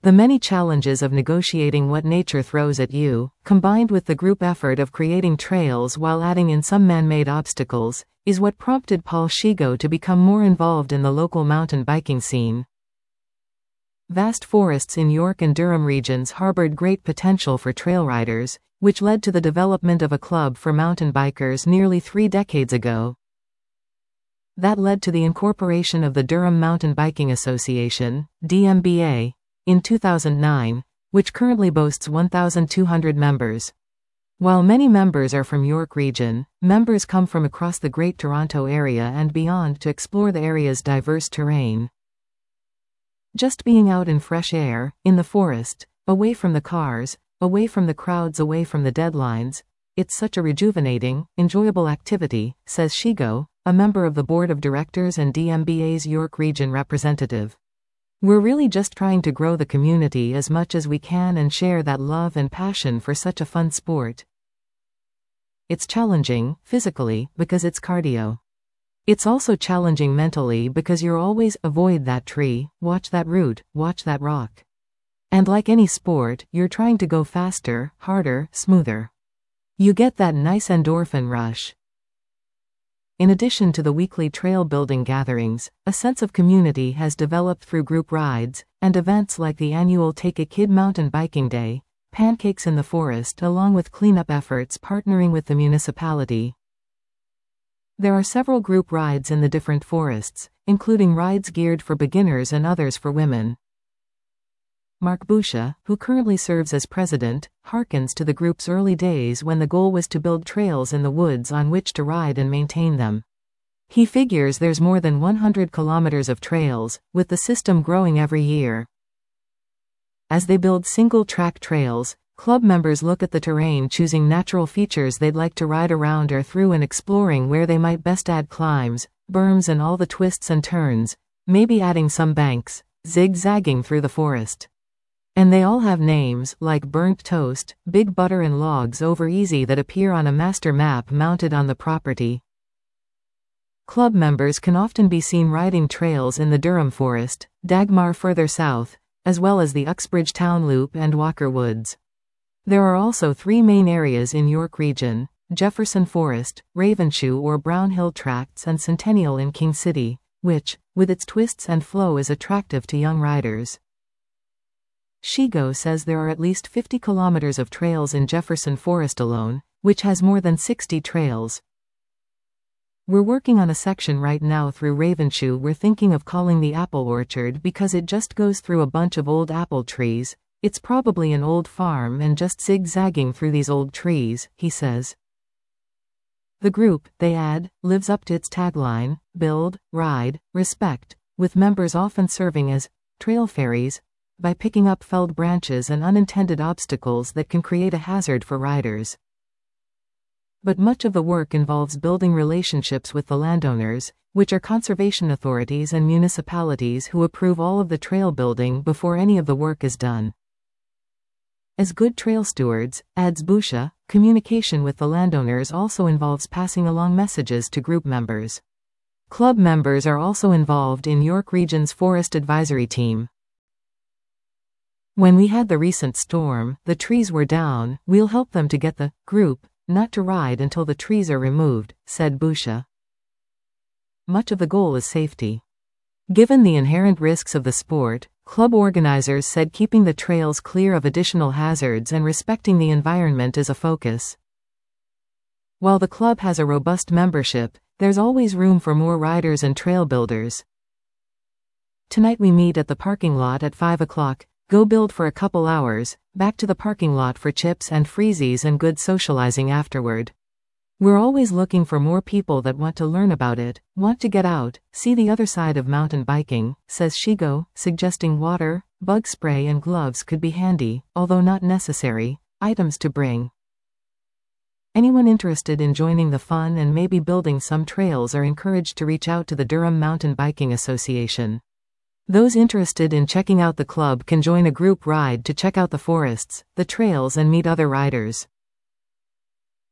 The many challenges of negotiating what nature throws at you, combined with the group effort of creating trails while adding in some man-made obstacles, is what prompted Paul Shigo to become more involved in the local mountain biking scene. Vast forests in York and Durham regions harbored great potential for trail riders, which led to the development of a club for mountain bikers nearly 3 decades ago. That led to the incorporation of the Durham Mountain Biking Association, DMBA, in 2009, which currently boasts 1,200 members. While many members are from York region, members come from across the Great Toronto Area and beyond to explore the area's diverse terrain. Just being out in fresh air, in the forest, away from the cars, away from the crowds, away from the deadlines, it's such a rejuvenating, enjoyable activity, says Shigo, a member of the board of directors and DMBA's York region representative. We're really just trying to grow the community as much as we can and share that love and passion for such a fun sport. It's challenging, physically, because it's cardio. It's also challenging mentally because you're always, avoid that tree, watch that root, watch that rock. And like any sport, you're trying to go faster, harder, smoother. You get that nice endorphin rush. In addition to the weekly trail building gatherings, a sense of community has developed through group rides, and events like the annual Take a Kid Mountain Biking Day, Pancakes in the Forest, along with cleanup efforts partnering with the municipality. There are several group rides in the different forests, including rides geared for beginners and others for women. Mark Busha, who currently serves as president, harkens to the group's early days when the goal was to build trails in the woods on which to ride and maintain them. He figures there's more than 100 kilometers of trails, with the system growing every year. As they build single-track trails, club members look at the terrain, choosing natural features they'd like to ride around or through and exploring where they might best add climbs, berms and all the twists and turns, maybe adding some banks, zigzagging through the forest. And they all have names, like Burnt Toast, Big Butter and Logs Over Easy, that appear on a master map mounted on the property. Club members can often be seen riding trails in the Durham Forest, Dagmar further south, as well as the Uxbridge Town Loop and Walker Woods. There are also 3 main areas in York region: Jefferson Forest, Ravenshoe or Brown Hill Tracts, and Centennial in King City, which, with its twists and flow, is attractive to young riders. Shigo says there are at least 50 kilometers of trails in Jefferson Forest alone, which has more than 60 trails. We're working on a section right now through Ravenshoe we're thinking of calling the Apple Orchard because it just goes through a bunch of old apple trees. It's probably an old farm and just zigzagging through these old trees, he says. The group, they add, lives up to its tagline, build, ride, respect, with members often serving as trail fairies, by picking up felled branches and unintended obstacles that can create a hazard for riders. But much of the work involves building relationships with the landowners, which are conservation authorities and municipalities who approve all of the trail building before any of the work is done. As good trail stewards, adds Busha, communication with the landowners also involves passing along messages to group members. Club members are also involved in York Region's Forest Advisory Team. When we had the recent storm, the trees were down, we'll help them to get the group not to ride until the trees are removed, said Busha. Much of the goal is safety. Given the inherent risks of the sport, club organizers said keeping the trails clear of additional hazards and respecting the environment is a focus. While the club has a robust membership, there's always room for more riders and trail builders. Tonight we meet at the parking lot at 5 o'clock. Go build for a couple hours, back to the parking lot for chips and freezies and good socializing afterward. We're always looking for more people that want to learn about it, want to get out, see the other side of mountain biking, says Shigo, suggesting water, bug spray and gloves could be handy, although not necessary, items to bring. Anyone interested in joining the fun and maybe building some trails are encouraged to reach out to the Durham Mountain Biking Association. Those interested in checking out the club can join a group ride to check out the forests, the trails and meet other riders.